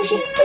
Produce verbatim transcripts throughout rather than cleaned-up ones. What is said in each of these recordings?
things you do.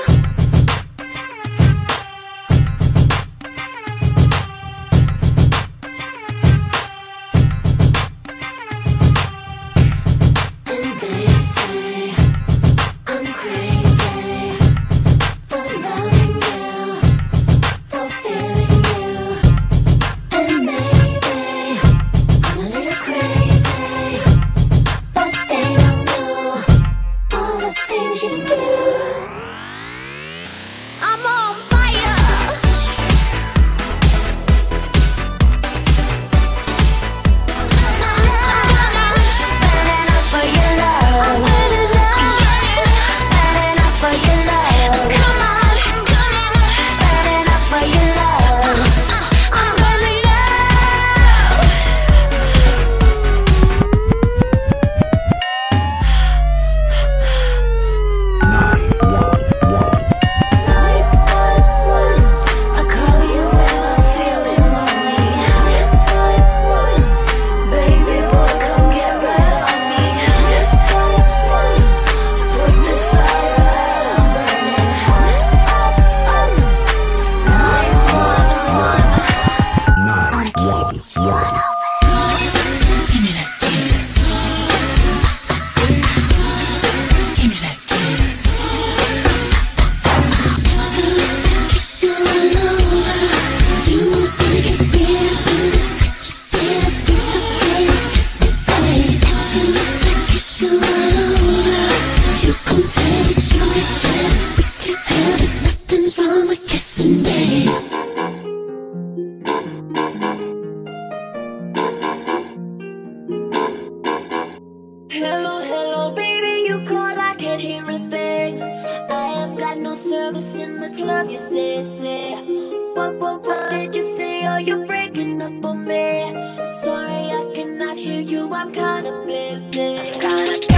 Hello, hello, baby, you called, I can't hear a thing. I have got no service in the club, you say, say. What, what, what did you say? Oh, you're breaking up on me. Sorry, I cannot hear you, I'm kinda busy. Kinda